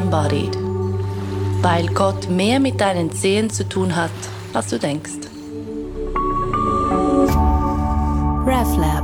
Embodied. Weil Gott mehr mit deinen Zehen zu tun hat, als du denkst. RefLab.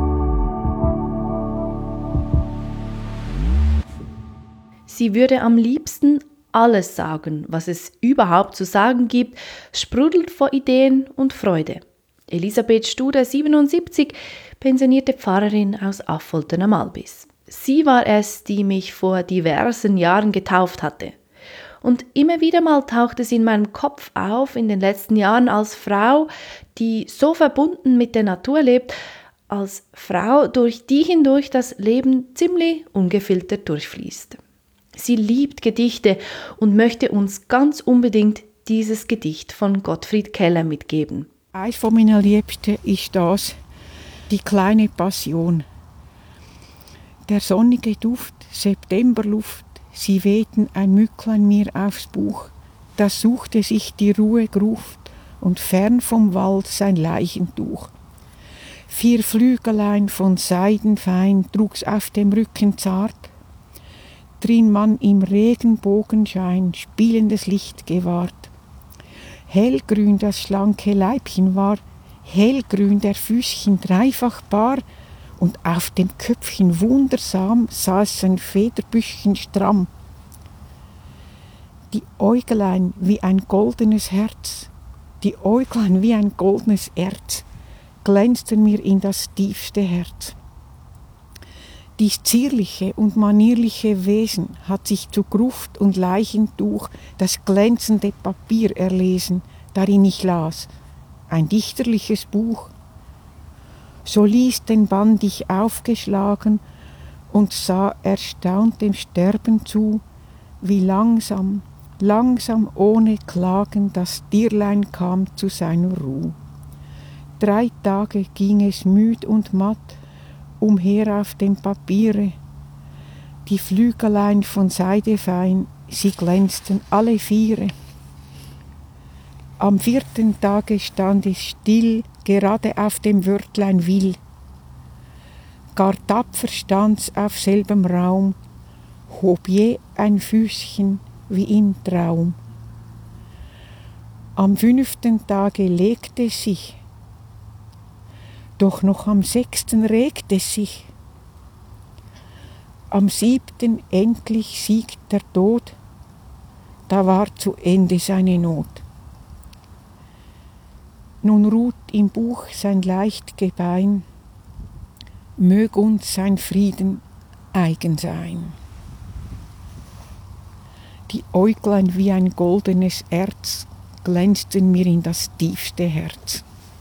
Sie würde am liebsten alles sagen, was es überhaupt zu sagen gibt, sprudelt vor Ideen und Freude. Elisabeth Studer, 77, pensionierte Pfarrerin aus Affolter am Albis. Sie war es, die mich vor diversen Jahren getauft hatte. Und immer wieder mal tauchte sie in meinem Kopf auf, in den letzten Jahren als Frau, die so verbunden mit der Natur lebt, als Frau, durch die hindurch das Leben ziemlich ungefiltert durchfließt. Sie liebt Gedichte und möchte uns ganz unbedingt dieses Gedicht von Gottfried Keller mitgeben. Eines von meinen Liebsten ist das, die kleine Passion. Der sonnige Duft, Septemberluft, sie wehten ein Mücklein mir aufs Buch. Das suchte sich die Ruhe Gruft und fern vom Wald sein Leichentuch. 4 Flügelein von Seidenfein trug's auf dem Rücken zart, drin man im Regenbogenschein spielendes Licht gewahrt. Hellgrün das schlanke Leibchen war, hellgrün der Füßchen dreifach bar, und auf dem Köpfchen wundersam saß ein Federbüschchen stramm. Die Äuglein wie ein goldenes Herz, die Äuglein wie ein goldenes Erz, glänzten mir in das tiefste Herz. Dies zierliche und manierliche Wesen hat sich zu Gruft und Leichentuch das glänzende Papier erlesen, darin ich las, ein dichterliches Buch. So ließ den Band ich aufgeschlagen und sah erstaunt dem Sterben zu, wie langsam, langsam ohne Klagen das Tierlein kam zu seiner Ruh. 3 Tage ging es müd und matt umher auf dem Papiere, die Flügelein von Seide fein, sie glänzten alle 4. Am 4. Tage stand es still, gerade auf dem Wörtlein will. Gar tapfer stand's auf selbem Raum, hob je ein Füßchen wie in Traum. Am 5. Tage legte es sich, doch noch am 6. regte es sich. Am 7. endlich siegt der Tod, da war zu Ende seine Not. Nun ruht im Buch sein leicht Gebein, mög uns sein Frieden eigen sein. Die Äuglein wie ein goldenes Erz glänzten mir in das tiefste Herz.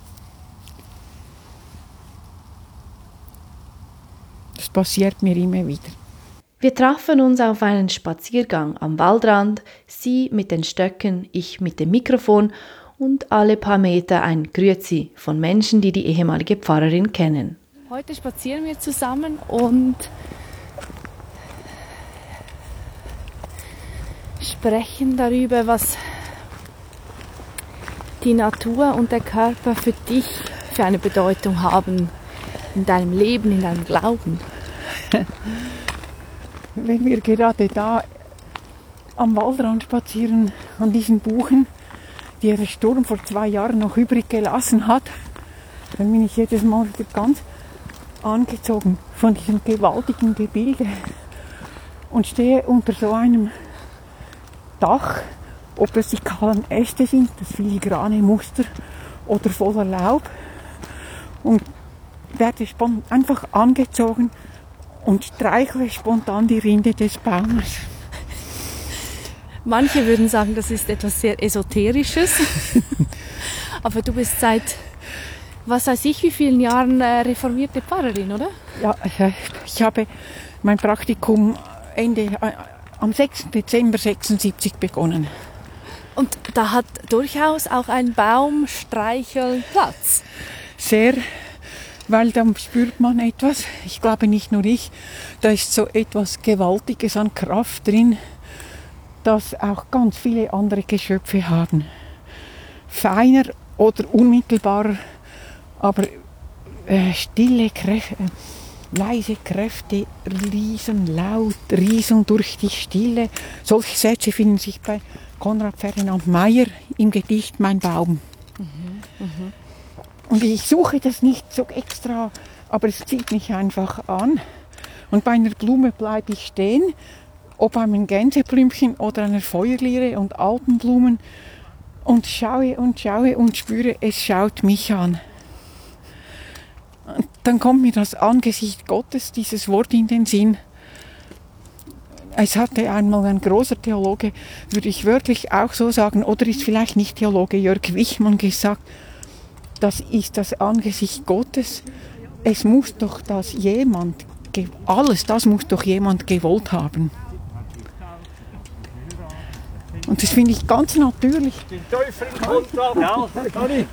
Das passiert mir immer wieder. Wir trafen uns auf einen Spaziergang am Waldrand, sie mit den Stöcken, ich mit dem Mikrofon und alle paar Meter ein Grüezi von Menschen, die die ehemalige Pfarrerin kennen. Heute spazieren wir zusammen und sprechen darüber, was die Natur und der Körper für dich für eine Bedeutung haben in deinem Leben, in deinem Glauben. Wenn wir gerade da am Waldrand spazieren, an diesen Buchen, die der Sturm vor 2 Jahren noch übrig gelassen hat, dann bin ich jedes Mal wieder ganz angezogen von diesem gewaltigen Gebilde und stehe unter so einem Dach, ob es die kahlen Äste sind, das filigrane Muster oder voller Laub, und werde einfach angezogen und streichle spontan die Rinde des Baumes. Manche würden sagen, das ist etwas sehr Esoterisches, aber du bist seit, was weiß ich, wie vielen Jahren reformierte Pfarrerin, oder? Ja, ich habe mein Praktikum am 6. Dezember 1976 begonnen. Und da hat durchaus auch ein Baumstreicheln Platz. Sehr, weil da spürt man etwas, ich glaube nicht nur ich, da ist so etwas Gewaltiges an Kraft drin, das auch ganz viele andere Geschöpfe haben. Feiner oder unmittelbarer, aber stille Weise Kräfte riesen laut, riesen durch die Stille. Solche Sätze finden sich bei Konrad Ferdinand Meyer im Gedicht Mein Baum. Und ich suche das nicht so extra, aber es zieht mich einfach an. Und bei einer Blume bleibe ich stehen, ob einem Gänseblümchen oder einer Feuerlire und Alpenblumen, und schaue und spüre, es schaut mich an. Und dann kommt mir das Angesicht Gottes, dieses Wort in den Sinn. Es hatte einmal ein großer Theologe, würde ich wörtlich auch so sagen, oder ist vielleicht nicht Theologe, Jörg Wichmann gesagt, das ist das Angesicht Gottes. Es muss doch das muss doch jemand gewollt haben. Und das finde ich ganz natürlich. Den Teufel gell?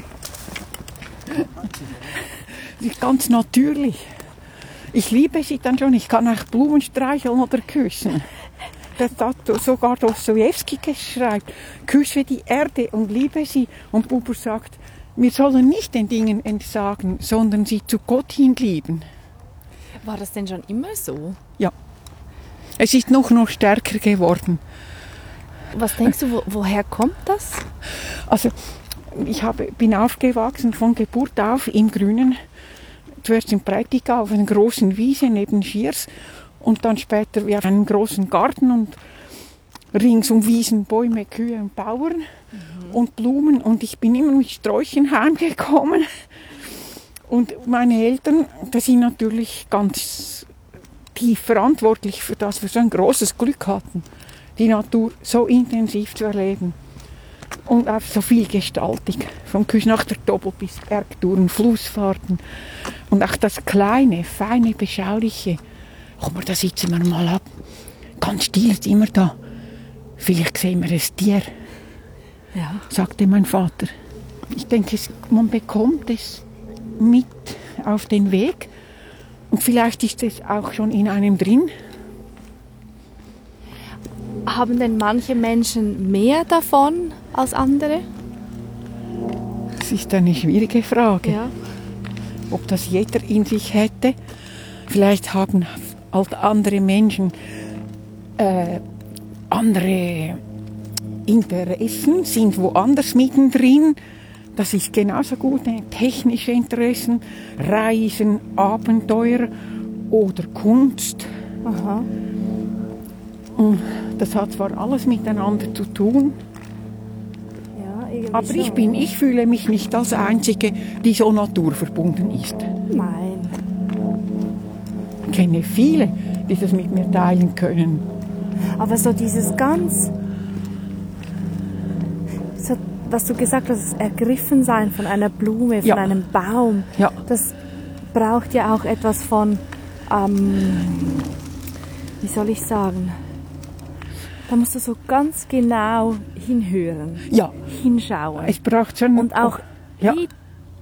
Das ist ganz natürlich. Ich liebe sie dann schon. Ich kann auch Blumen streicheln oder küssen. Das hat sogar Dostojewski geschrieben. Küsse die Erde und liebe sie. Und Buber sagt, wir sollen nicht den Dingen entsagen, sondern sie zu Gott hin lieben. War das denn schon immer so? Ja. Es ist noch stärker geworden. Was denkst du, woher kommt das? Also, bin aufgewachsen von Geburt auf im Grünen. Zuerst in Prättigau auf einer großen Wiese neben Schiers und dann später auf einem großen Garten und rings um Wiesen, Bäume, Kühe und Bauern und Blumen. Und ich bin immer mit Sträuchern heimgekommen. Und meine Eltern, die sind natürlich ganz tief verantwortlich für das, wir so ein großes Glück hatten, die Natur so intensiv zu erleben. Und auf so viel Gestaltung, vom Küsnachter Doppel bis Bergtouren, Flussfahrten und auch das kleine, feine, beschauliche. Komm mal, da sitzen wir mal ab. Ganz still ist immer da. Vielleicht sehen wir ein Tier, Ja. sagte mein Vater. Ich denke, man bekommt es mit auf den Weg und vielleicht ist es auch schon in einem drin. Haben denn manche Menschen mehr davon als andere? Das ist eine schwierige Frage. Ja. Ob das jeder in sich hätte. Vielleicht haben halt andere Menschen andere Interessen, sind woanders mittendrin. Das ist genauso gut. Technische Interessen, Reisen, Abenteuer oder Kunst. Aha. Und das hat zwar alles miteinander zu tun, Ja, irgendwie aber so. ich fühle mich nicht als Einzige, die so naturverbunden ist. Nein. Ich kenne viele, die das mit mir teilen können. Aber so dieses ganz, so, was du gesagt hast, das Ergriffensein von einer Blume, von Ja. einem Baum, Ja. das braucht ja auch etwas von, wie soll ich sagen, da musst du so ganz genau hinhören, Ja, hinschauen. es braucht schon... Und auch ja, wie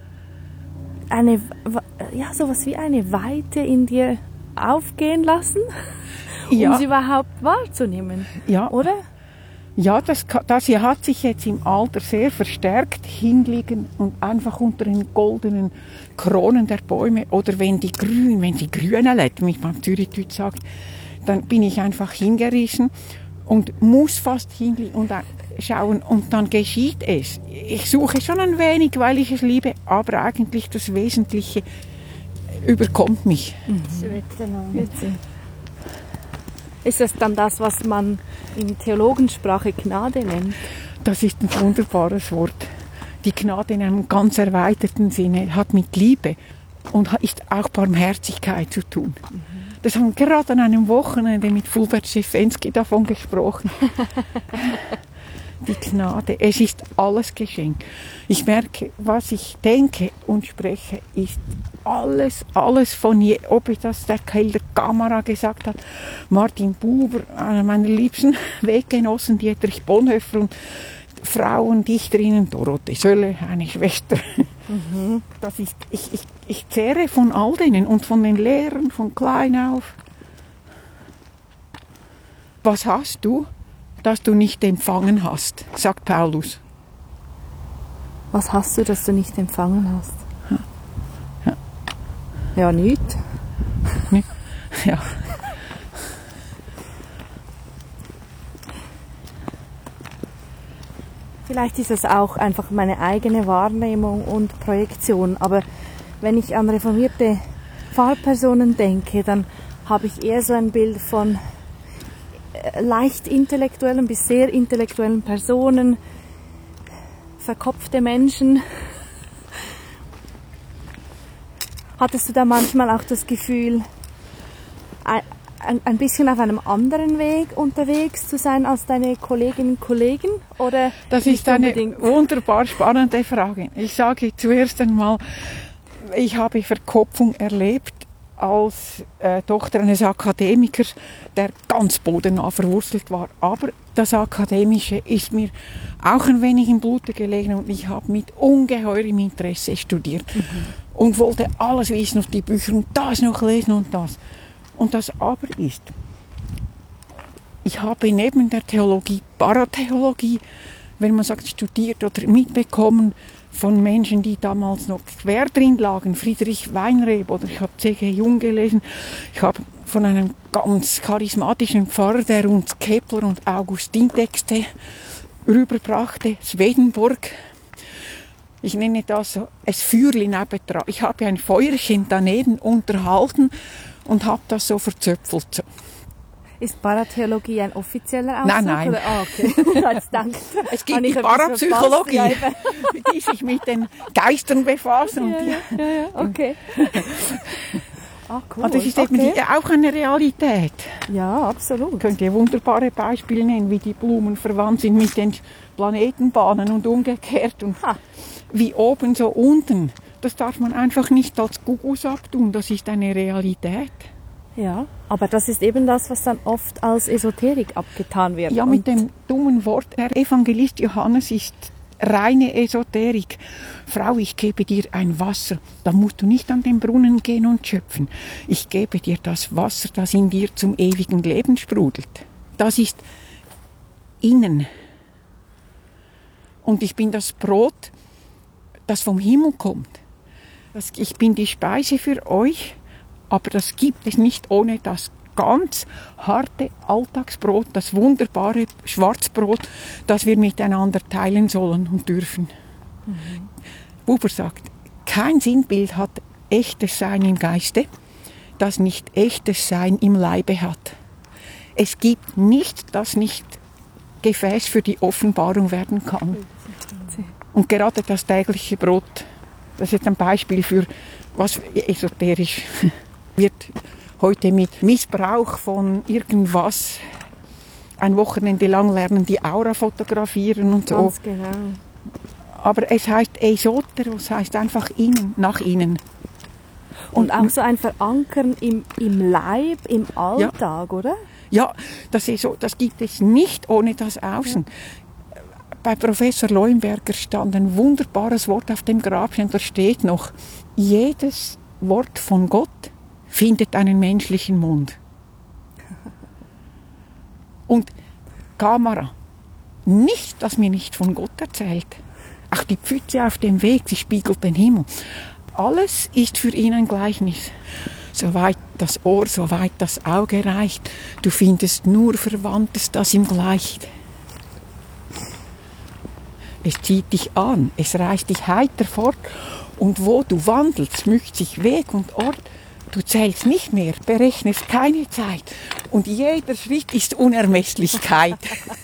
sowas wie eine Weite in dir aufgehen lassen, um sie überhaupt wahrzunehmen, ja, oder? ja, das hier hat sich jetzt im Alter sehr verstärkt, hinliegen und einfach unter den goldenen Kronen der Bäume oder wenn sie grüne lädt, wie ich beim Zürichdeutsch sagt, dann bin ich einfach hingerissen und muss fast hinliegen und schauen und dann geschieht es. Ich suche schon ein wenig, weil ich es liebe, aber eigentlich das Wesentliche überkommt mich. Witzig. Ist das dann das, was man in Theologensprache Gnade nennt? Das ist ein wunderbares Wort. Die Gnade in einem ganz erweiterten Sinne hat mit Liebe und ist auch Barmherzigkeit zu tun. Das haben wir gerade an einem Wochenende mit Fulbert Schifensky davon gesprochen. Die Gnade, es ist alles Geschenk. Ich merke, was ich denke und spreche, ist alles von je, ob es das der Kelder Kamera gesagt hat, Martin Buber, einer meiner liebsten Weggenossen, Dietrich Bonhoeffer und Frauendichterinnen, Dorothee Sölle, eine Schwester. Das ist, ich zehre von all denen und von den Lehrern von klein auf. Was hast du, das du nicht empfangen hast, sagt Paulus. Was hast du, das du nicht empfangen hast? Ja, nichts. Ja. Vielleicht ist es auch einfach meine eigene Wahrnehmung und Projektion, aber wenn ich an reformierte Pfarrpersonen denke, dann habe ich eher so ein Bild von leicht intellektuellen bis sehr intellektuellen Personen, verkopfte Menschen. Hattest du da manchmal auch das Gefühl, ein bisschen auf einem anderen Weg unterwegs zu sein als deine Kolleginnen und Kollegen? Oder das ist eine wunderbar spannende Frage. Ich sage zuerst einmal, ich habe Verkopfung erlebt als Tochter eines Akademikers, der ganz bodennah verwurzelt war. Aber das Akademische ist mir auch ein wenig im Blute gelegen und ich habe mit ungeheurem Interesse studiert und wollte alles wissen und die Bücher und das noch lesen und das. Und das Aber ist, ich habe neben der Theologie Paratheologie, wenn man sagt, studiert oder mitbekommen von Menschen, die damals noch quer drin lagen, Friedrich Weinreb oder ich habe C.G. Jung gelesen, ich habe von einem ganz charismatischen Pfarrer, der uns Kepler und Augustin-Texte rüberbrachte, Swedenborg. Ich nenne das so ein Feuerchen nebendran. Ich habe ein Feuerchen daneben unterhalten und habe das so verzöpfelt. So. Ist Paratheologie ein offizieller Ausdruck? Nein. Oder? Ah, okay. Danke. Es gibt die Parapsychologie, die sich mit den Geistern befassen. Ja, okay. Cool. Und das ist eben auch eine Realität. Ja, absolut. Ich könnte wunderbare Beispiele nennen, wie die Blumen verwandt sind mit den Planetenbahnen und umgekehrt. Und wie oben so unten. Das darf man einfach nicht als Gugus abtun. Das ist eine Realität. Ja, aber das ist eben das, was dann oft als Esoterik abgetan wird. Ja, mit dem dummen Wort, der Evangelist Johannes ist reine Esoterik. Frau, ich gebe dir ein Wasser, da musst du nicht an den Brunnen gehen und schöpfen. Ich gebe dir das Wasser, das in dir zum ewigen Leben sprudelt. Das ist innen. Und ich bin das Brot, das vom Himmel kommt. Ich bin die Speise für euch, aber das gibt es nicht ohne das ganz harte Alltagsbrot, das wunderbare Schwarzbrot, das wir miteinander teilen sollen und dürfen. Buber sagt, kein Sinnbild hat echtes Sein im Geiste, das nicht echtes Sein im Leibe hat. Es gibt nichts, das nicht Gefäß für die Offenbarung werden kann. Und gerade das tägliche Brot, das ist ein Beispiel für, was esoterisch wird heute mit Missbrauch von irgendwas ein Wochenende lang lernen, die Aura fotografieren und so. Ganz genau. Aber es heißt Esoteros, heißt einfach innen, nach innen. Und auch so ein Verankern im Leib, im Alltag, oder? Ja, das gibt es nicht ohne das Außen. Bei Professor Leuenberger stand ein wunderbares Wort auf dem Grabstein, da steht noch, jedes Wort von Gott findet einen menschlichen Mund. Und Kamera, nicht, dass mir nicht von Gott erzählt. Auch die Pfütze auf dem Weg, sie spiegelt den Himmel. Alles ist für ihn ein Gleichnis. Soweit das Ohr, soweit das Auge reicht, du findest nur Verwandtes, das ihm gleicht. Es zieht dich an, es reißt dich heiter fort, und wo du wandelst, mischt sich Weg und Ort. Du zählst nicht mehr, berechnest keine Zeit, und jeder Schritt ist Unermesslichkeit.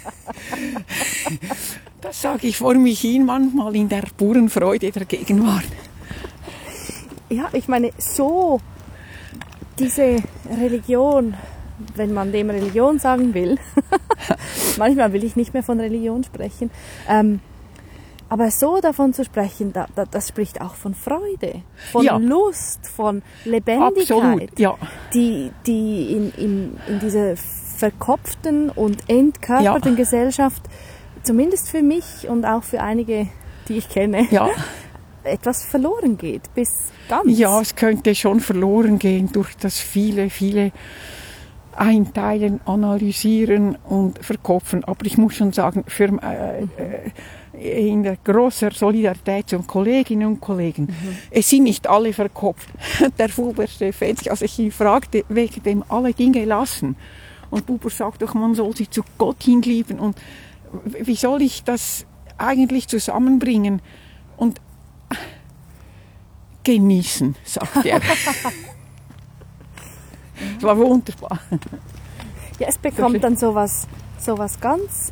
Das sage ich vor mich hin manchmal in der puren Freude der Gegenwart. Ja, ich meine, so diese Religion, wenn man dem Religion sagen will, manchmal will ich nicht mehr von Religion sprechen, aber so davon zu sprechen, das spricht auch von Freude, von Lust, von Lebendigkeit, absolut, ja. die in dieser verkopften und entkörperten Gesellschaft, zumindest für mich und auch für einige, die ich kenne, etwas verloren geht, bis ganz. Ja, es könnte schon verloren gehen durch das viele Einteilen, Analysieren und Verkopfen. Aber ich muss schon sagen, in der großen Solidarität zu Kolleginnen und Kollegen. Es sind nicht alle verkopft. Der Buber Stefan, als ich ihn fragte, wegen dem alle Dinge lassen. Und Buber sagt doch, man soll sie zu Gott hinlieben. Und wie soll ich das eigentlich zusammenbringen? Und genießen, sagt er. Es war wunderbar. Ja, es bekommt dann sowas ganz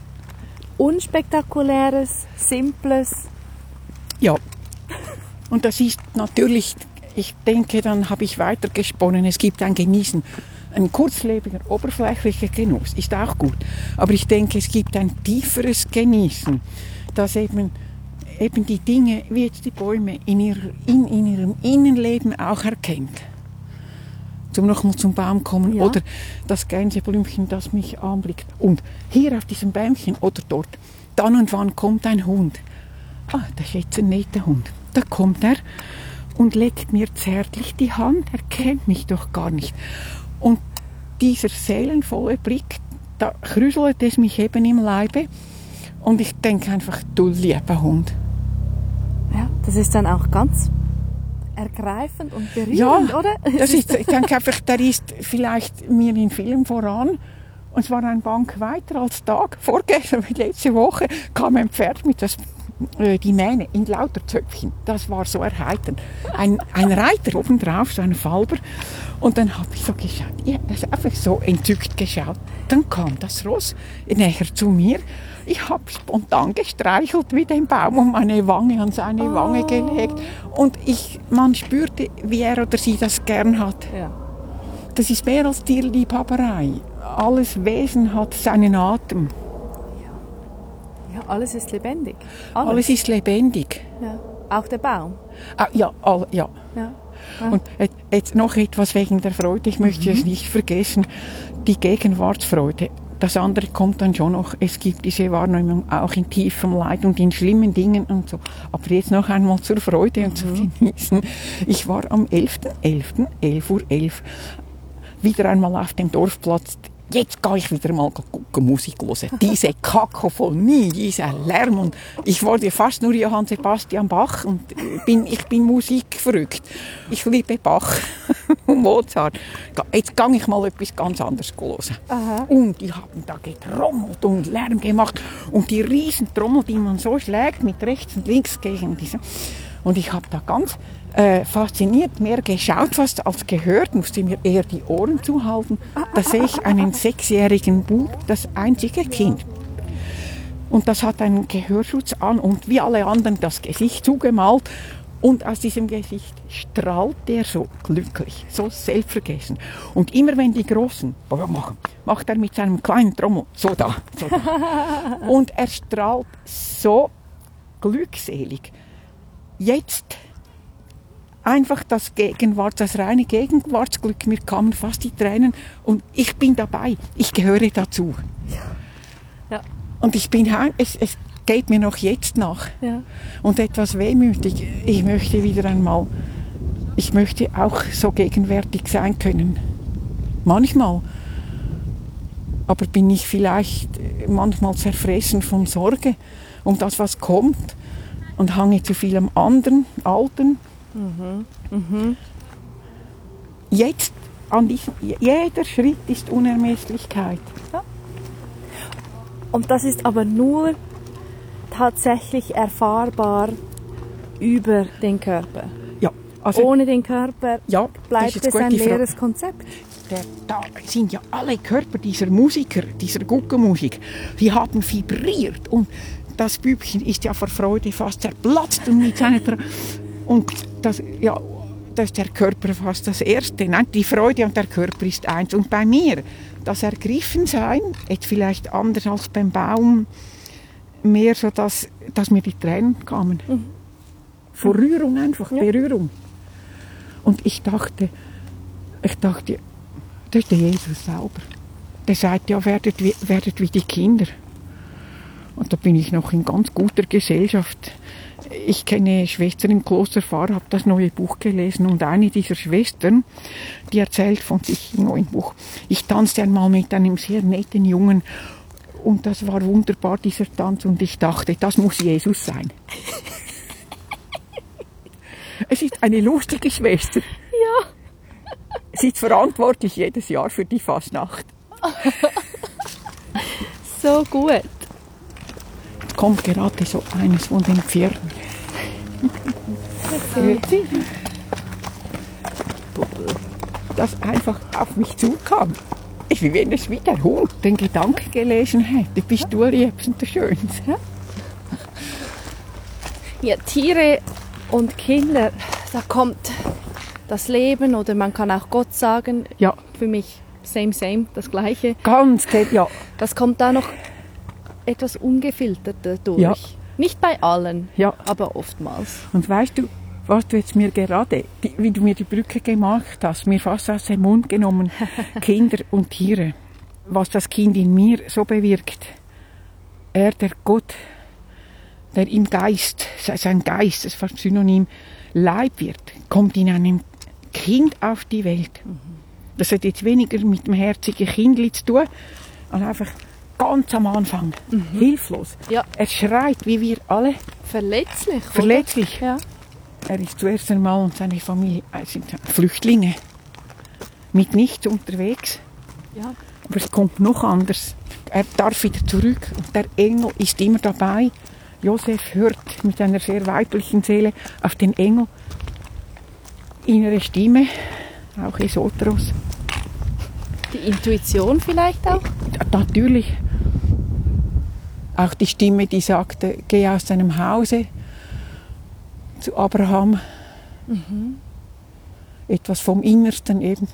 Unspektakuläres, Simples. Ja. Und das ist natürlich, ich denke, dann habe ich weitergesponnen. Es gibt ein Genießen. Ein kurzlebiger, oberflächlicher Genuss ist auch gut. Aber ich denke, es gibt ein tieferes Genießen, das eben die Dinge, wie jetzt die Bäume, in ihrem Innenleben auch erkennt. Nochmal zum Baum kommen, ja. Oder das Gänseblümchen, das mich anblickt. Und hier auf diesem Bäumchen oder dort, dann und wann kommt ein Hund. Ah, das ist jetzt ein netter Hund. Da kommt er und legt mir zärtlich die Hand. Er kennt mich doch gar nicht. Und dieser seelenvolle Blick, da krüselt es mich eben im Leibe. Und ich denke einfach, du lieber Hund. Ja, das ist dann auch ganz ergreifend und berührend, ja, oder? Ich denke einfach, der ist vielleicht mir in Film voran. Und es war ein Bank weiter als Tag. Vorgestern, letzte Woche, kam ein Pferd mit die Mähne in lauter Zöpfchen. Das war so erheiternd. Ein Reiter obendrauf, so ein Falber. Und dann habe ich so geschaut. Ja, das ist einfach so entzückt geschaut. Dann kam das Ross näher zu mir. Ich habe spontan gestreichelt wie den Baum und meine Wange an seine Wange gelegt. Und man spürte, wie er oder sie das gern hat. Ja. Das ist mehr als Tierliebhaberei. Alles Wesen hat seinen Atem. Ja, alles ist lebendig. Alles ist lebendig. Ja. Auch der Baum. Ah, ja. Ja. Und jetzt noch etwas wegen der Freude. Ich möchte es nicht vergessen. Die Gegenwartsfreude. Das andere kommt dann schon noch. Es gibt diese Wahrnehmung auch in tiefem Leid und in schlimmen Dingen und so. Aber jetzt noch einmal zur Freude und zu genießen. Ich war am 11.11., 11.11 Uhr, wieder einmal auf dem Dorfplatz. Jetzt gehe ich wieder mal gucken, Musik hören. Diese Kakophonie, dieser Lärm. Und ich wurde fast nur Johann Sebastian Bach und ich bin musikverrückt. Ich liebe Bach und Mozart. Jetzt gehe ich mal etwas ganz anderes hören. Aha. Und die haben da getrommelt und Lärm gemacht. Und die Riesentrommel, die man so schlägt mit rechts und links gegen diese. Und ich habe da ganz fasziniert mehr geschaut fast als gehört, musste mir eher die Ohren zuhalten. Da sehe ich einen 6-jährigen Bub, das einzige Kind. Und das hat einen Gehörschutz an und wie alle anderen das Gesicht zugemalt. Und aus diesem Gesicht strahlt er so glücklich, so selbstvergessen. Und immer wenn die Großen machen, macht er mit seinem kleinen Trommel so da. Und er strahlt so glückselig. Jetzt einfach das reine Gegenwartsglück. Mir kamen fast die Tränen und ich bin dabei. Ich gehöre dazu. Ja. Und es geht mir noch jetzt nach. Ja. Und etwas wehmütig. Ich möchte auch so gegenwärtig sein können. Manchmal. Aber bin ich vielleicht manchmal zerfressen von Sorge um das, was kommt und hange zu viel am anderen, Alten. Jetzt, jeder Schritt ist Unermesslichkeit. Ja. Und das ist aber nur tatsächlich erfahrbar über den Körper. Ja, also, ohne den Körper bleibt es ein leeres Konzept. Da sind ja alle Körper dieser Musiker, dieser Guckenmusik, die haben vibriert und das Bübchen ist ja vor Freude fast zerplatzt und mit seiner und das ist der Körper fast das Erste. Nein, die Freude und der Körper ist eins. Und bei mir, das Ergriffensein, jetzt vielleicht anders als beim Baum, mehr so, dass mir die Tränen kamen. Vor Rührung einfach, Berührung. Und ich dachte, das ist der Jesus selber. Der sagt, ja, werdet wie die Kinder. Und da bin ich noch in ganz guter Gesellschaft. Ich kenne Schwestern im Kloster Pfarr, habe das neue Buch gelesen und eine dieser Schwestern, die erzählt von sich im neuen Buch. Ich tanzte einmal mit einem sehr netten Jungen Und das war wunderbar, dieser Tanz. Und ich dachte, das muss Jesus sein. Es ist eine lustige Schwester. Ja. Sie ist verantwortlich jedes Jahr für die Fastnacht. So gut. Kommt gerade so eines von den Pferden. Hört sie? Das einfach auf mich zukam. Ich wie wenn es wie der Hund den Gedanken gelesen hätte. Bist du liebst der Schönste. Ja, Tiere und Kinder, da kommt das Leben oder man kann auch Gott sagen. Ja. Für mich same, das Gleiche. Ganz, ja. Das kommt da noch etwas ungefilterter durch. Ja. Nicht bei allen, Ja. aber oftmals. Und weißt du, was du jetzt mir gerade, wie du mir die Brücke gemacht hast, mir fast aus dem Mund genommen, Kinder und Tiere, was das Kind in mir so bewirkt. Der Gott, der im Geist, sein Geist, das war Synonym, Leib wird, kommt in einem Kind auf die Welt. Das hat jetzt weniger mit dem herzigen Kindli zu tun, als einfach ganz am Anfang, hilflos. Ja. Er schreit, wie wir alle, Verletzlich. oder? verletzlich. Ja. Er ist zuerst einmal und seine Familie sind Flüchtlinge, mit nichts unterwegs. Ja. Aber es kommt noch anders. Er darf wieder zurück und der Engel ist immer dabei. Josef hört mit einer sehr weiblichen Seele auf den Engel. Innere Stimme, auch Esotros. Die Intuition vielleicht auch? Natürlich. Auch die Stimme, die sagte, geh aus deinem Hause zu Abraham. Etwas vom Innersten eben.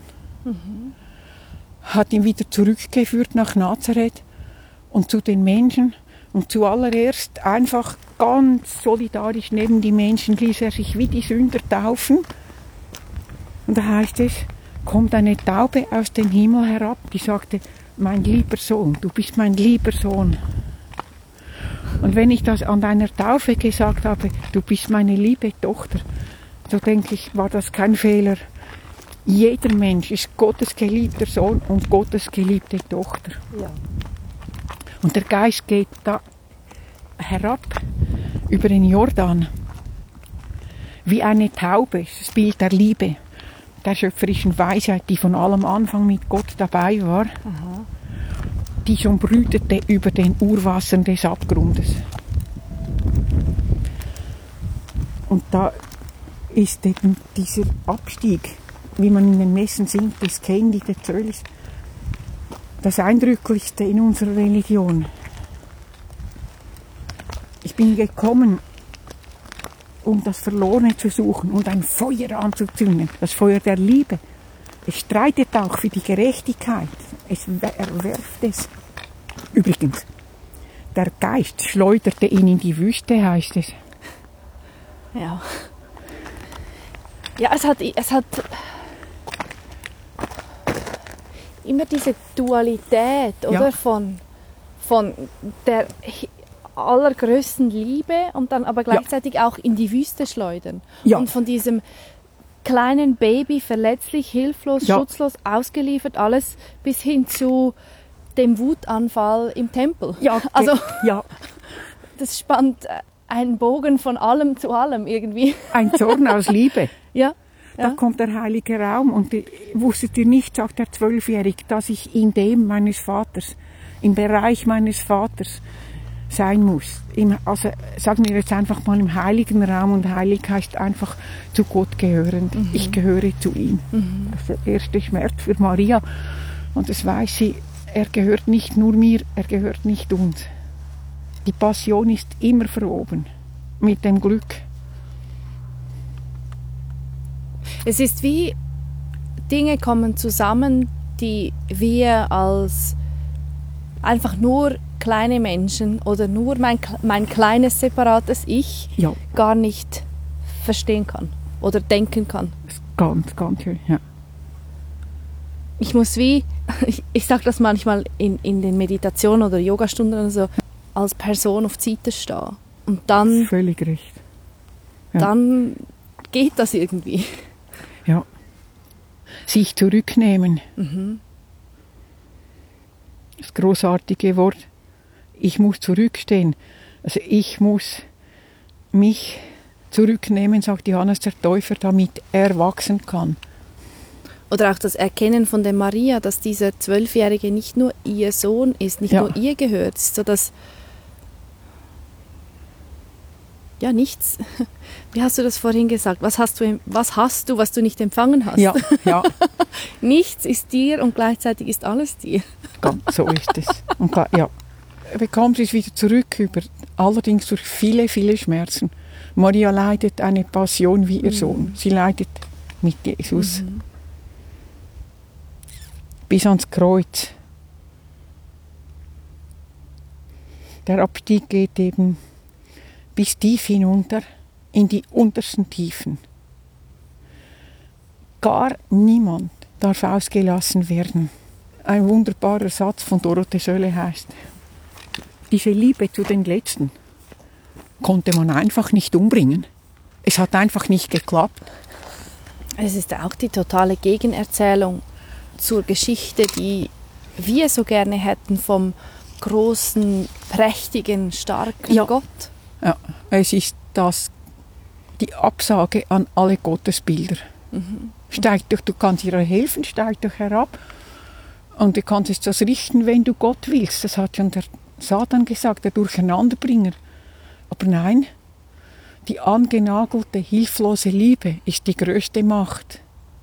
Hat ihn wieder zurückgeführt nach Nazareth und zu den Menschen. Und zuallererst einfach ganz solidarisch neben die Menschen ließ er sich wie die Sünder taufen. Und da heißt es, kommt eine Taube aus dem Himmel herab, die sagte, mein lieber Sohn, du bist mein lieber Sohn. Und wenn ich das an deiner Taufe gesagt habe, du bist meine liebe Tochter, so denke ich, war das kein Fehler. Jeder Mensch ist Gottes geliebter Sohn und Gottes geliebte Tochter. Ja. Und der Geist geht da herab über den Jordan wie eine Taube, das Bild der Liebe, der schöpferischen Weisheit, die von allem Anfang mit Gott dabei war, die schon brütete über den Urwassern des Abgrundes. Und da ist eben dieser Abstieg, wie man in den Messen singt, des Kendi, des Zöllis, das Eindrücklichste in unserer Religion. Ich bin gekommen, um das Verlorene zu suchen und ein Feuer anzuzünden, das Feuer der Liebe. Es streitet auch für die Gerechtigkeit. Es erwerft es. Übrigens, der Geist schleuderte ihn in die Wüste, heißt es. Ja. Ja, es hat immer diese Dualität, oder? Ja. Von der allergrößten Liebe und dann aber gleichzeitig auch in die Wüste schleudern. Ja. Und von diesem kleinen Baby, verletzlich, hilflos, Ja. schutzlos, ausgeliefert, alles bis hin zu dem Wutanfall im Tempel. Ja, Also ja, das spannt einen Bogen von allem zu allem irgendwie. ein Zorn aus Liebe. Ja. Da kommt der heilige Raum und wusstet ihr nicht, sagt der 12-Jährige, dass ich in dem meines Vaters, im Bereich meines Vaters sein muss. Also sagen wir jetzt einfach mal im heiligen Raum, und heilig heißt einfach zu Gott gehörend. Ich gehöre zu ihm. Das ist der erste Schmerz für Maria. Und das weiß sie, er gehört nicht nur mir, er gehört nicht uns. Die Passion ist immer verwoben mit dem Glück. Es ist wie Dinge kommen zusammen, die wir als einfach nur kleine Menschen oder nur mein kleines separates Ich Ja. gar nicht verstehen kann oder denken kann. Das ist ganz, ganz schön. Ja. Ich muss ich sage das manchmal in den Meditationen oder Yogastunden oder so, als Person auf die Seite stehen. Und dann, Völlig recht. Ja. dann geht das irgendwie. Ja. Sich zurücknehmen. Das großartige Wort. ich muss zurückstehen. Also ich muss mich zurücknehmen, sagt Johannes der Täufer, damit er wachsen kann. Oder auch das Erkennen von der Maria, dass dieser 12-Jährige nicht nur ihr Sohn ist, nicht nur ihr gehört, so dass ja nichts. Wie hast du das vorhin gesagt? Was hast du, was du nicht empfangen hast? Ja. Nichts ist dir und gleichzeitig ist alles dir. Ganz so ist es. Und ja, er bekommt es wieder zurück, allerdings durch viele, viele Schmerzen. Maria leidet eine Passion wie ihr Sohn. Sie leidet mit Jesus. Bis ans Kreuz. Der Abstieg geht eben bis tief hinunter, in die untersten Tiefen. Gar niemand darf ausgelassen werden. Ein wunderbarer Satz von Dorothee Sölle heißt: Diese Liebe zu den Letzten konnte man einfach nicht umbringen. Es hat einfach nicht geklappt. Es ist auch die totale Gegenerzählung zur Geschichte, die wir so gerne hätten vom großen, prächtigen, starken Gott. Ja, es ist die Absage an alle Gottesbilder. Steig doch, du kannst ihr helfen, steig doch herab. Und du kannst das richten, wenn du Gott willst. Das hat schon der Satan gesagt, der Durcheinanderbringer. Aber nein, die angenagelte, hilflose Liebe ist die größte Macht.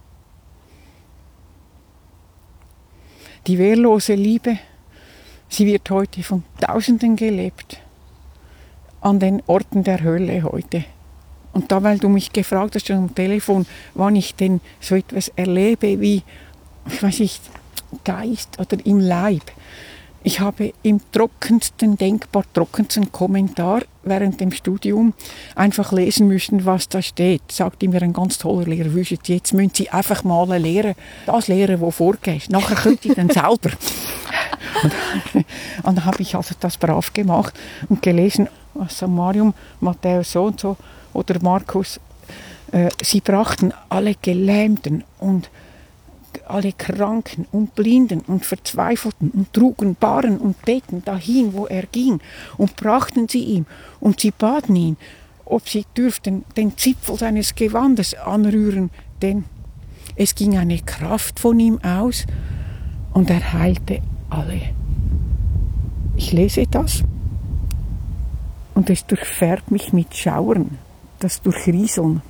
Die wehrlose Liebe, sie wird heute von Tausenden gelebt. An den Orten der Hölle heute. Und da, weil du mich gefragt hast am Telefon, wann ich denn so etwas erlebe wie, ich weiß nicht, Geist oder im Leib. Ich habe im denkbar trockensten Kommentar während dem Studium einfach lesen müssen, was da steht. Sagte mir ein ganz toller Lehrer, jetzt müssen Sie einfach mal das lehren, was vorgeht. Nachher könnt ihr dann selber. Und dann habe ich also das brav gemacht und gelesen, Sammarium, Matthäus so und so oder Markus. Sie brachten alle Gelähmten und alle Kranken und Blinden und Verzweifelten und trugen Barren und Betten dahin, wo er ging, und brachten sie ihm, und sie baten ihn, ob sie dürften den Zipfel seines Gewandes anrühren, denn es ging eine Kraft von ihm aus, und er heilte alle. Ich lese das, und es durchfährt mich mit Schauern, das Durchrieseln.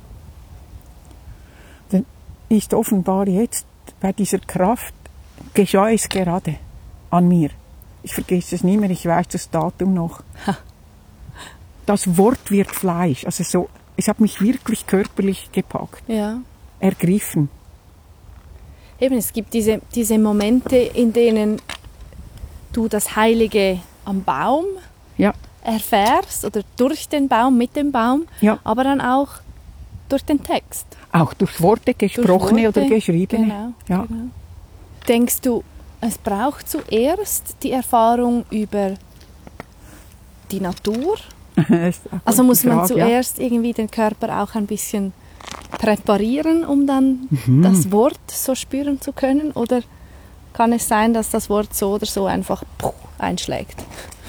Denn ist offenbar jetzt bei dieser Kraft geschah es gerade an mir. Ich vergesse es nie mehr, ich weiß das Datum noch. Das Wort wird Fleisch, also so, es hat mich wirklich körperlich gepackt, ergriffen. Eben, es gibt diese Momente, in denen du das Heilige am Baum erfährst oder durch den Baum, mit dem Baum, aber dann auch durch den Text. Auch durch Worte, gesprochene oder geschriebene. Genau. Denkst du, es braucht zuerst die Erfahrung über die Natur? Also muss man zuerst irgendwie den Körper auch ein bisschen präparieren, um dann das Wort so spüren zu können? Oder kann es sein, dass das Wort so oder so einfach einschlägt?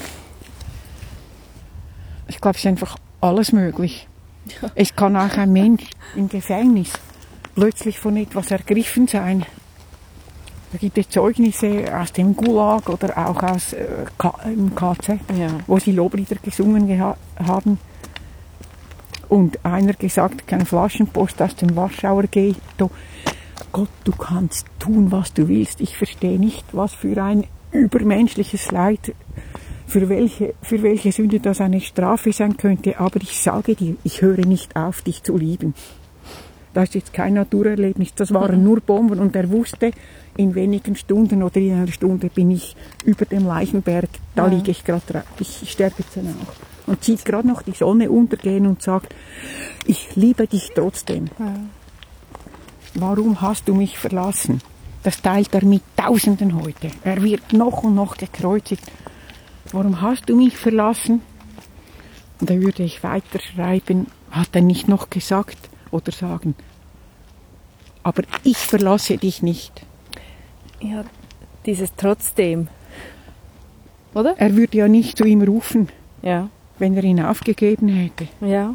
Ich glaube, es ist einfach alles möglich. Ja. Es kann auch ein Mensch im Gefängnis plötzlich von etwas ergriffen sein. Da gibt es Zeugnisse aus dem Gulag oder auch aus im KZ, wo sie Loblieder gesungen haben. Und einer gesagt, kein Flaschenpost aus dem Warschauer Ghetto. Gott, du kannst tun, was du willst. Ich verstehe nicht, was für ein übermenschliches Leid, für welche Sünde das eine Strafe sein könnte. Aber ich sage dir, ich höre nicht auf, dich zu lieben. Das ist jetzt kein Naturerlebnis, das waren nur Bomben. Und er wusste, in wenigen Stunden oder in einer Stunde bin ich über dem Leichenberg, da liege ich gerade drauf, ich sterbe jetzt auch. Und sieht gerade noch die Sonne untergehen und sagt, ich liebe dich trotzdem. Ja. Warum hast du mich verlassen? Das teilt er mit Tausenden heute. Er wird noch und noch gekreuzigt. Warum hast du mich verlassen? Und da würde ich weiterschreiben, hat er nicht noch gesagt oder sagen, aber ich verlasse dich nicht. Ja, dieses trotzdem. Oder? Er würde ja nicht zu ihm rufen, Ja. wenn er ihn aufgegeben hätte. Ja.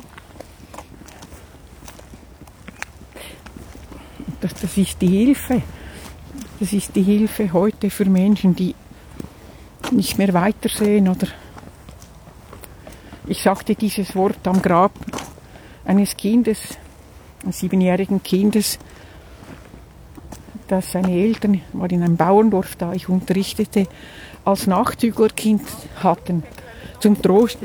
Das ist die Hilfe. Das ist die Hilfe heute für Menschen, die nicht mehr weitersehen. Oder ich sagte dieses Wort am Grab eines Kindes, eines 7-jährigen Kindes, das seine Eltern, war in einem Bauerndorf, da ich unterrichtete, als Nachzüglerkind hatten. Zum Trost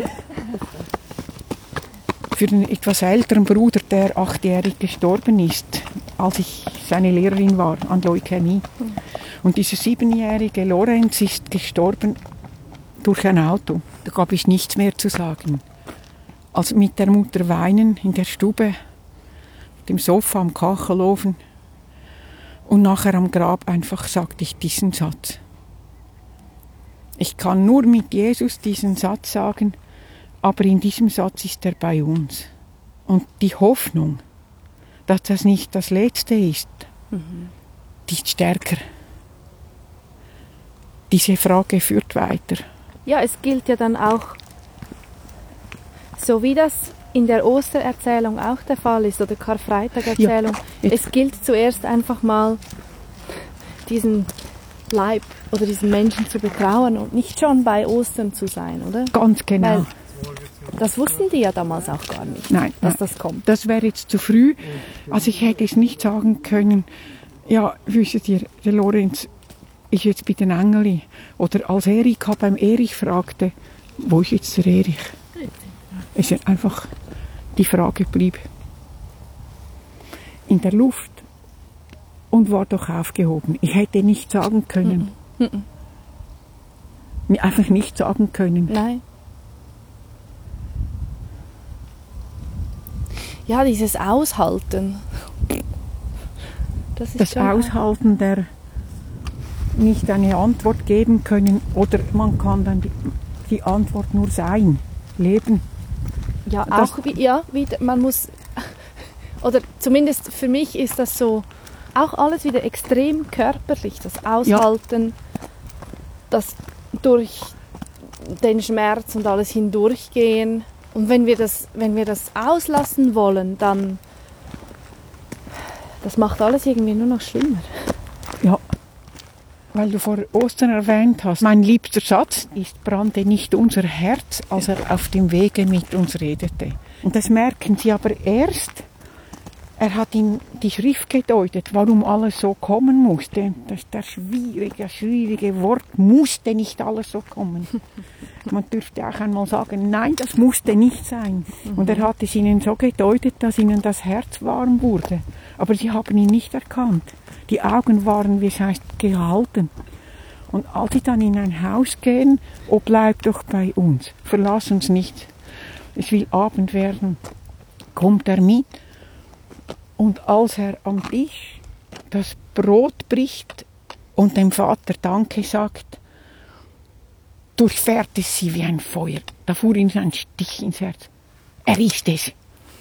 für den etwas älteren Bruder, der 8-jährig gestorben ist, als ich seine Lehrerin war an Leukämie. Und dieser 7-jährige Lorenz ist gestorben durch ein Auto. Da gab es nichts mehr zu sagen. Als mit der Mutter weinen in der Stube, dem Sofa am Kachelofen und nachher am Grab einfach sagte ich diesen Satz. Ich kann nur mit Jesus diesen Satz sagen, aber in diesem Satz ist er bei uns. Und die Hoffnung, dass das nicht das Letzte ist, die ist stärker. Diese Frage führt weiter. Ja, es gilt ja dann auch, so wie das in der Ostererzählung auch der Fall ist, oder Karfreitag-Erzählung, Ja, es gilt zuerst einfach mal diesen Leib oder diesen Menschen zu betrauern und nicht schon bei Ostern zu sein, oder? Ganz genau. Weil das wussten die ja damals auch gar nicht, Nein, dass nein. das kommt. Das wäre jetzt zu früh. Also ich hätte es nicht sagen können, ja, wisst ihr, der Lorenz ist jetzt bei den Engeli. Oder als Erika beim Erich fragte, wo ist jetzt der Erich? Es ist einfach, die Frage blieb in der Luft und war doch aufgehoben. Ich hätte nicht sagen können. Mir einfach nicht sagen können. Nein. Ja, dieses Aushalten. Das ist Das schon Aushalten der nicht eine Antwort geben können oder man kann dann die Antwort nur sein, leben. Ja, Das- auch man muss, oder zumindest für mich ist das so, auch alles wieder extrem körperlich, das Aushalten, das durch den Schmerz und alles hindurchgehen. Und wenn wir das auslassen wollen, dann, das macht alles irgendwie nur noch schlimmer. Ja, weil du vor Ostern erwähnt hast, mein liebster Satz ist, brannte nicht unser Herz, als er auf dem Wege mit uns redete. Und das merken sie aber erst, er hat ihm die Schrift gedeutet, warum alles so kommen musste. Das ist das schwierige Wort, musste nicht alles so kommen. Man dürfte auch einmal sagen, nein, das musste nicht sein. Und er hat es ihnen so gedeutet, dass ihnen das Herz warm wurde. Aber sie haben ihn nicht erkannt. Die Augen waren, wie es heißt, gehalten. Und als sie dann in ein Haus gehen, oh, bleib doch bei uns, verlass uns nicht. Es will Abend werden. Kommt er mit? Und als er am Tisch das Brot bricht und dem Vater Danke sagt, durchfährt es sie wie ein Feuer. Da fuhr ihm ein Stich ins Herz. Er ist es.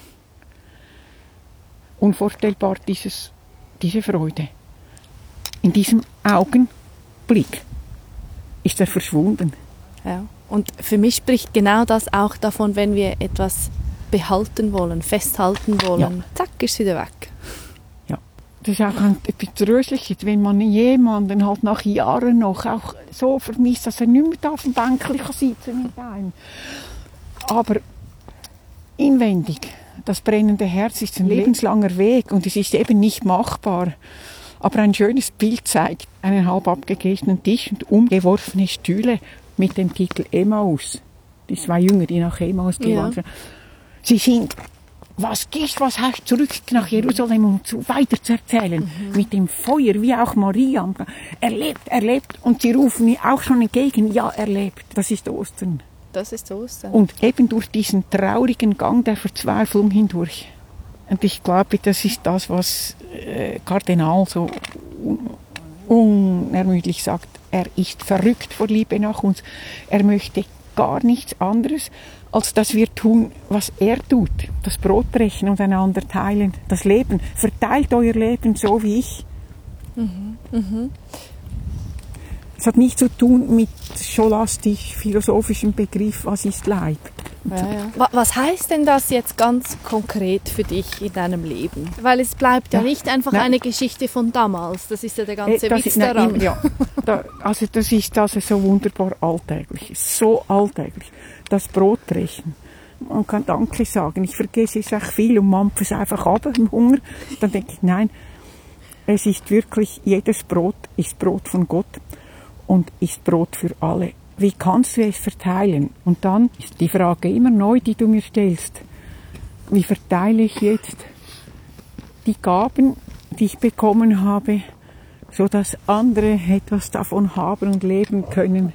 Unvorstellbar diese Freude. In diesem Augenblick ist er verschwunden. Ja. Und für mich spricht genau das auch davon, wenn wir etwas behalten wollen, festhalten wollen. Ja. Zack, ist es wieder weg. Ja. Das ist auch etwas Tröstliches, wenn man jemanden halt nach Jahren noch auch so vermisst, dass er nicht mehr da auf dem Bänkchen sitzen mit einem. Aber inwendig, das brennende Herz ist ein lebenslanger Weg und es ist eben nicht machbar. Aber ein schönes Bild zeigt einen halb abgelegenen Tisch und umgeworfene Stühle mit dem Titel Emmaus. Die 2 Jünger, die nach Emmaus gewandt sind. Sie sind, was heißt zurück nach Jerusalem, um weiter zu erzählen. Mit dem Feuer, wie auch Maria. Er lebt. Und sie rufen ihm auch schon entgegen, ja, er lebt. Das ist Ostern. Das ist Ostern. Und eben durch diesen traurigen Gang der Verzweiflung hindurch. Und ich glaube, das ist das, was Kardinal so unermüdlich sagt. Er ist verrückt vor Liebe nach uns. Er möchte gar nichts anderes, als dass wir tun, was er tut. Das Brot brechen und einander teilen. Das Leben. Verteilt euer Leben so wie ich. Es hat nichts zu tun mit scholastisch-philosophischen Begriff, was ist Leib. Was heißt denn das jetzt ganz konkret für dich in deinem Leben? Weil es bleibt ja nicht einfach eine Geschichte von damals. Das ist ja der ganze Witz daran. Das ist also so wunderbar alltäglich. So alltäglich. Das Brotbrechen. Man kann Danke sagen. Ich vergesse es echt viel und mampfe es einfach ab im Hunger. Dann denke ich, nein, es ist wirklich, jedes Brot ist Brot von Gott und ist Brot für alle. Wie kannst du es verteilen? Und dann ist die Frage immer neu, die du mir stellst. Wie verteile ich jetzt die Gaben, die ich bekommen habe, so dass andere etwas davon haben und leben können?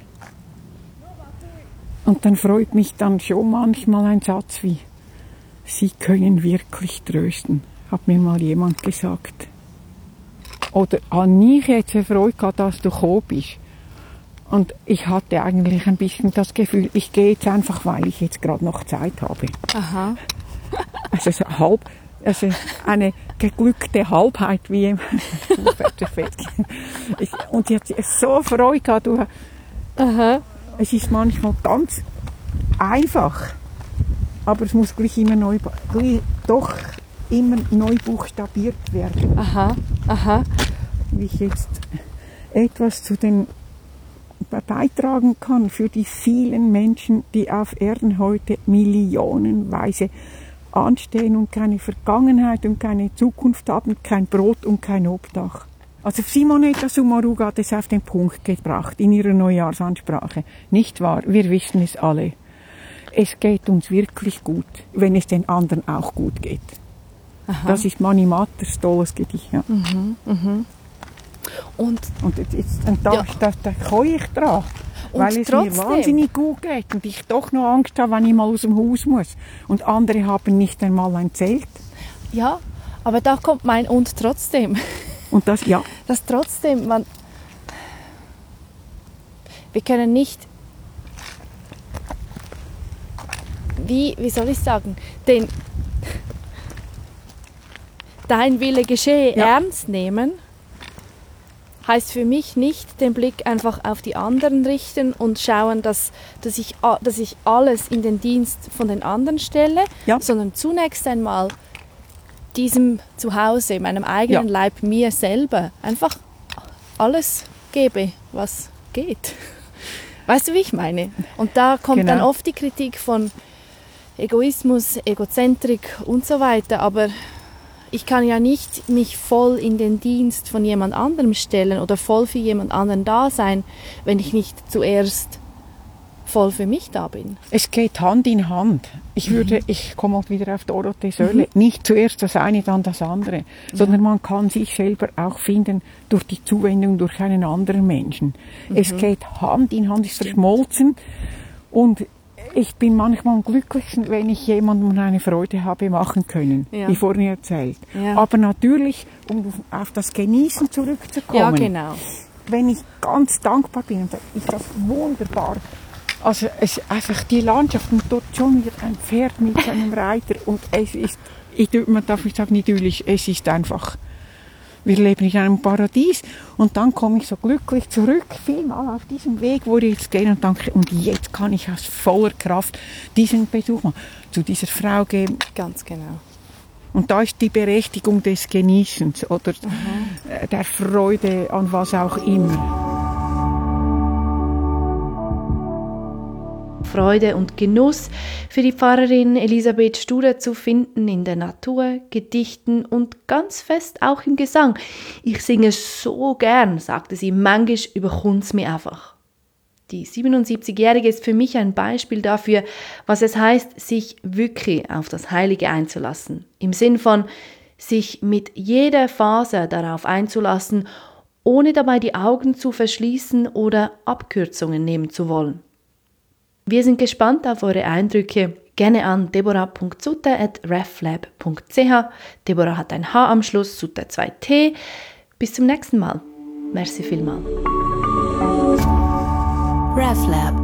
Und dann freut mich dann schon manchmal ein Satz wie, sie können wirklich trösten, hat mir mal jemand gesagt. Oder an mich jetzt eine Freude gehabt, dass du gekommen bist. Und ich hatte eigentlich ein bisschen das Gefühl, ich gehe jetzt einfach, weil ich jetzt gerade noch Zeit habe. Aha. Also eine geglückte Halbheit, wie und die hat so Freude gehabt. Aha. Es ist manchmal ganz einfach, aber es muss gleich immer neu buchstabiert werden. Aha. Aha. Wie ich jetzt etwas zu den beitragen kann für die vielen Menschen, die auf Erden heute millionenweise anstehen und keine Vergangenheit und keine Zukunft haben, kein Brot und kein Obdach. Also Simonetta Sommaruga hat es auf den Punkt gebracht in ihrer Neujahrsansprache. Nicht wahr? Wir wissen es alle. Es geht uns wirklich gut, wenn es den anderen auch gut geht. Aha. Das ist Mani Matters tolles Gedicht. Ja. Und da komme ich dran, weil es mir wahnsinnig gut geht und ich doch noch Angst habe, wenn ich mal aus dem Haus muss. Und andere haben nicht einmal ein Zelt. Ja, aber da kommt mein und trotzdem. Und das, ja. Das trotzdem, wir können nicht, wie soll ich sagen, dein Wille geschehe ernst nehmen, heißt für mich nicht den Blick einfach auf die anderen richten und schauen, dass ich alles in den Dienst von den anderen stelle, sondern zunächst einmal diesem Zuhause, meinem eigenen Leib, mir selber, einfach alles gebe, was geht. Weißt du, wie ich meine? Und da kommt dann oft die Kritik von Egoismus, Egozentrik und so weiter, aber ich kann ja nicht mich voll in den Dienst von jemand anderem stellen oder voll für jemand anderen da sein, wenn ich nicht zuerst voll für mich da bin. Es geht Hand in Hand. Ich komme auch wieder auf Dorothee Sölle, nicht zuerst das eine, dann das andere, sondern man kann sich selber auch finden durch die Zuwendung durch einen anderen Menschen. Es geht Hand in Hand, ist verschmolzen und ich bin manchmal am glücklichsten, wenn ich jemandem eine Freude habe machen können, wie vorhin erzählt. Ja. Aber natürlich, um auf das Genießen zurückzukommen, wenn ich ganz dankbar bin, dann ist das wunderbar. Also einfach die Landschaft und dort schon wieder ein Pferd mit seinem Reiter und es ist, man darf nicht sagen idyllisch, es ist einfach, wir leben in einem Paradies und dann komme ich so glücklich zurück, vielmal auf diesem Weg, wo ich jetzt gehe und denke, und jetzt kann ich aus voller Kraft diesen Besuch mal zu dieser Frau geben. Ganz genau. Und da ist die Berechtigung des Genießens oder der Freude an was auch immer. Freude und Genuss für die Pfarrerin Elisabeth Studer zu finden in der Natur, Gedichten und ganz fest auch im Gesang. Ich singe so gern, sagte sie, manchmal überkommt's mir einfach. Die 77-Jährige ist für mich ein Beispiel dafür, was es heißt, sich wirklich auf das Heilige einzulassen. Im Sinn von, sich mit jeder Faser darauf einzulassen, ohne dabei die Augen zu verschließen oder Abkürzungen nehmen zu wollen. Wir sind gespannt auf eure Eindrücke. Gerne an deborah.sutter@reflab.ch. Deborah hat ein H am Schluss, Sutter 2T. Bis zum nächsten Mal. Merci vielmals. RefLab